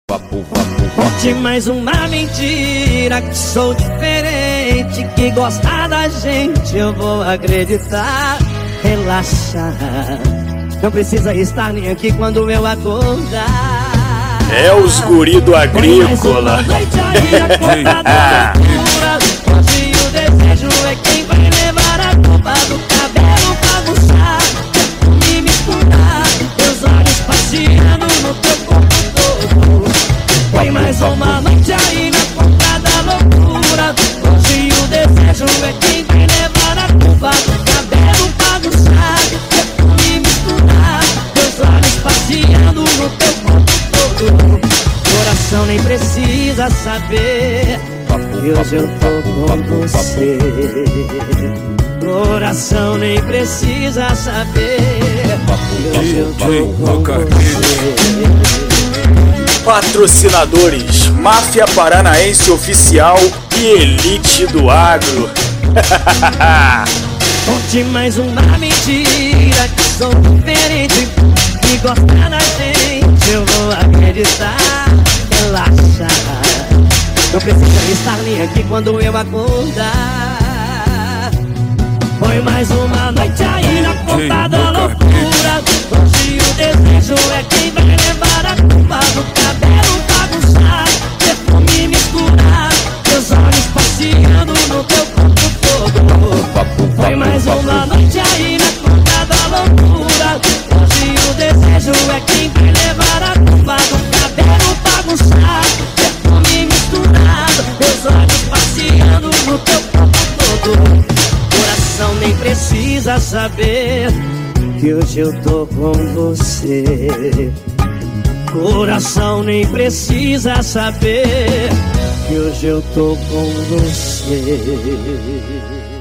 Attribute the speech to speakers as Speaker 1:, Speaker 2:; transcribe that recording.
Speaker 1: Conte mais uma mentira, que sou diferente, que gosta da gente eu vou acreditar. Relaxa, não precisa estar nem aqui quando eu acordar.
Speaker 2: É os guri do agrícola.
Speaker 1: Hoje o desejo é quem vai levar a culpa do cabelo bagunçar, me misturar, teus olhos passeando no teu corpo todo. Foi mais uma noite aí na conta da loucura. Hoje o desejo é quem vai levar a culpa do cabelo bagunçado, me misturar, teus olhos passeando no teu corpo todo. Coração nem precisa saber que hoje eu tô com você. Coração nem precisa saber que hoje eu tô com você.
Speaker 2: Patrocinadores: Máfia Paranaense Oficial e Elite do Agro.
Speaker 1: Conte mais uma mentira, que sou diferente, que gosta da gente eu vou acreditar. Relaxa, não precisa estar nem aqui quando eu acordar. Foi mais uma noite aí na conta da loucura. Hoje o desejo é quem vai levar a culpa do cabelo bagunçado, perfume misturado, teus olhos passeando no teu corpo todo. Foi mais uma noite aí na conta da loucura. Hoje o desejo é quem vai levar a culpa do cabelo bagunçado, perfume misturado, teus olhos passeando no teu corpo todo. Coração nem precisa saber que hoje eu tô com você. Coração nem precisa saber que hoje eu tô com você.